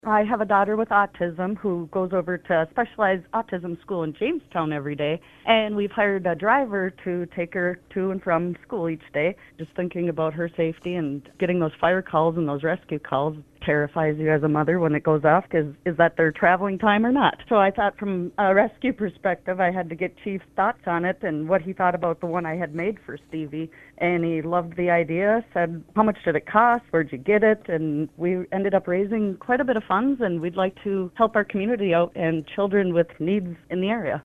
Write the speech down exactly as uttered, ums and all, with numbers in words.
I have a daughter with autism who goes over to a specialized autism school in Jamestown every day, and we've hired a driver to take her to and from school each day. Just thinking about her safety and getting those fire calls and those rescue calls terrifies you as a mother when it goes off, because is that their traveling time or not? So I thought from a rescue perspective, I had to get Chief's thoughts on it and what he thought about the one I had made for Stevie. And he loved the idea, said, how much did it cost? Where'd you get it? And we ended up raising quite a bit of funds, and we'd like to help our community out and children with needs in the area.